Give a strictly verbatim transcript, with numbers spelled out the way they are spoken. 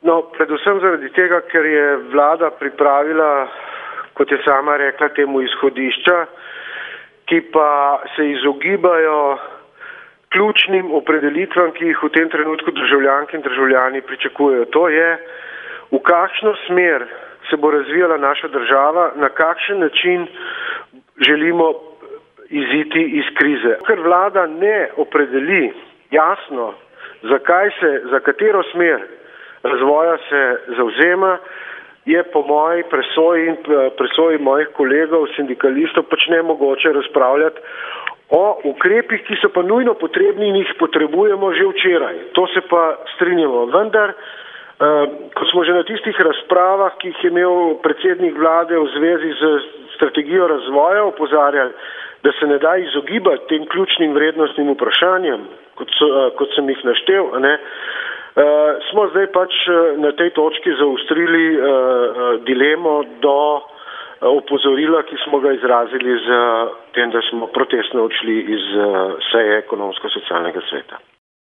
No, predvsem zaradi tega, ker je vlada pripravila, kot je sama rekla, temu izhodišča, ki pa se izogibajo ključnim opredelitvam, ki jih v tem trenutku državljanke in državljani pričakujejo. To je, v kakšno smer se bo razvijala naša država, na kakšen način želimo iziti iz krize. Ker vlada ne opredeli jasno, zakaj se, za katero smer razvoja se zavzema, je po moji presoji in presoji mojih kolegov, sindikalistov, pač nemogoče razpravljati o ukrepih, ki so pa nujno potrebni in jih potrebujemo že včeraj. To se pa strinjamo. Vendar, eh, ko smo že na tistih razpravah, ki jih je imel predsednik vlade v zvezi z strategijo razvoja, opozarjali, da se ne da izogibati tem ključnim vrednostnim vprašanjem, kot, so, eh, kot sem jih naštel, a ne, Uh, smo zdaj pač na tej točki zaostrili uh, uh, dilemo do uh, opozorila, ki smo ga izrazili z tem, da smo protestno odšli iz uh, seje ekonomsko-socialnega sveta.